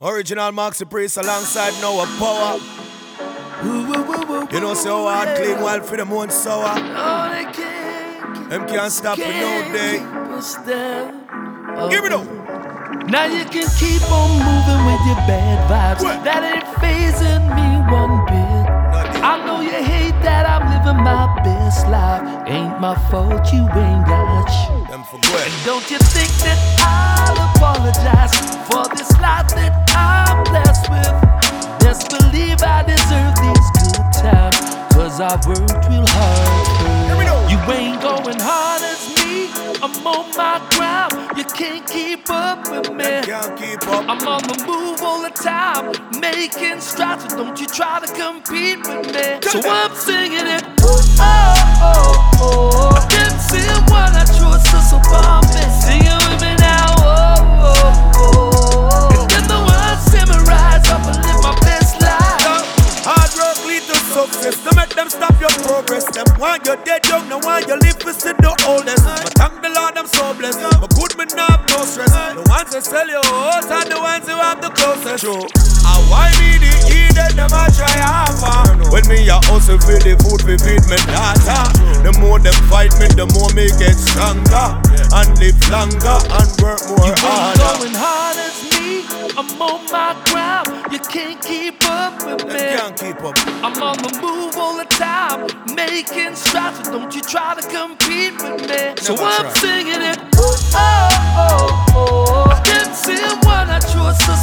Original Maxi Priest alongside Noah Power. You know, so hard, clean while for the moon sour. Them can't stop for no day. Give it up. Now you can keep on moving with your bad vibes. What? That ain't phasing me one bit. I know you hate that I'm living my best life. Ain't my fault you ain't got shit. Them for good. And don't you think that I'll apologize for this life that I'm blessed with? Just believe I deserve these good times, cause I've worked real hard for you. Ain't going hard as me, I'm on my ground. You can't keep up with me. Can't keep up. I'm on the move all the time, making strides, but don't you try to compete with me. So I'm singing it. Oh, oh, oh. I didn't see one I trust us above me. Sing it with me now. Oh, oh, oh. And then the words see me rise up and live my best life. Hard work lead to success. Don't make them stop your progress. Them want you dead young, no want you live to see the oldest. But thank the Lord I'm so blessed. But good me not have no stress. The ones that sell your house and the ones who have the closest. I why me the eat them I try harder. When me a hustle for the food we feed me daughter. The more them fight me, the more me get stronger. And live longer and work more harder. Going hard as me, I'm on my ground. You can't keep up with me. Can't keep up. I'm on the move all the time, making strides, but don't you try to compete with me. So I'm singing it. Oh, oh, oh. I didn't see one I trust us